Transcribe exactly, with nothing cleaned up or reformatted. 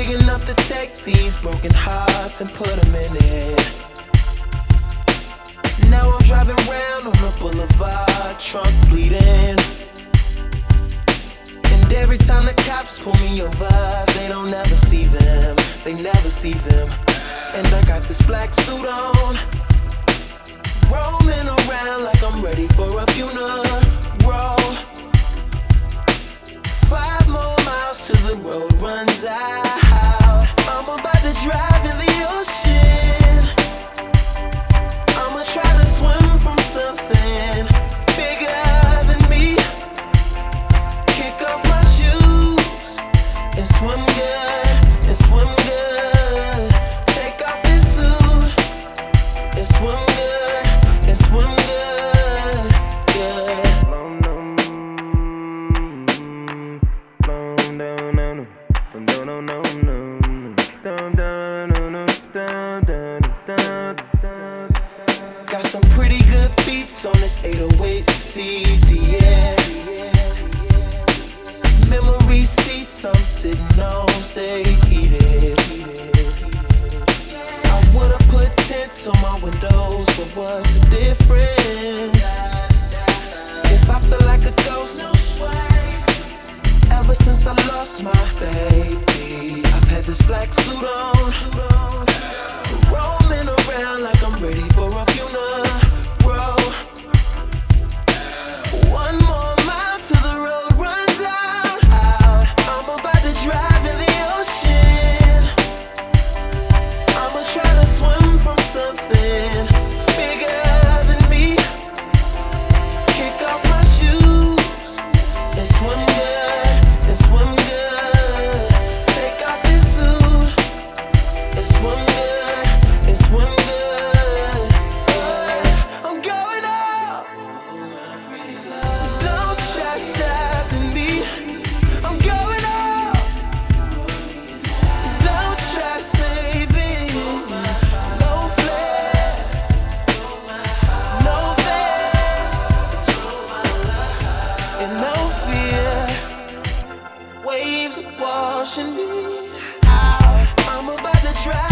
big enough to take these broken hearts and put them in it. Now I'm driving round on the boulevard, trunk bleeding. And every time the cops pull me over, they don't ever see them, they never see them. And I got this black suit on, roaming around like I'm ready for a funeral. Five more miles till the road runs out. I'm about to drive in the ocean. I'ma try to swim from something bigger than me. Kick off my shoes and swim good, and swim good. Take off this suit and swim good, and swim good, yeah. Got some pretty good beats on this eight oh eight C D, yeah. Memory seats I'm sitting on stay heated. I would've put tints on my windows, but what's the difference? If I feel like a ghost, no sways. Ever since I lost my baby, I've had this black suit on, roaming around like I'm ready for a funeral. One more mile till the road runs out. I'm about to drive in the ocean. I'ma try to swim from something bigger than me. Kick off my shoes and swim good, and swim good. Take off this suit and swim good, and swim good. I'm going up. Don't try stopping me. I'm going up. Don't try saving me. No flare, no veins, and no fear. Waves are washing me out. I'm about to drive